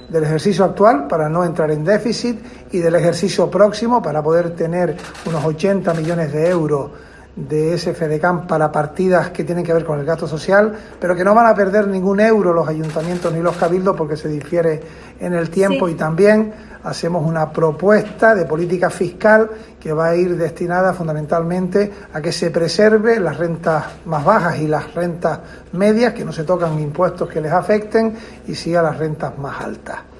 del ejercicio actual para no entrar en déficit y del ejercicio próximo para poder tener unos 80 millones de euros de ese FEDECAM para partidas que tienen que ver con el gasto social, pero que no van a perder ningún euro los ayuntamientos ni los cabildos porque se difiere en el tiempo. Sí. Y también hacemos una propuesta de política fiscal que va a ir destinada fundamentalmente a que se preserve las rentas más bajas y las rentas medias, que no se tocan impuestos que les afecten, y siga las rentas más altas.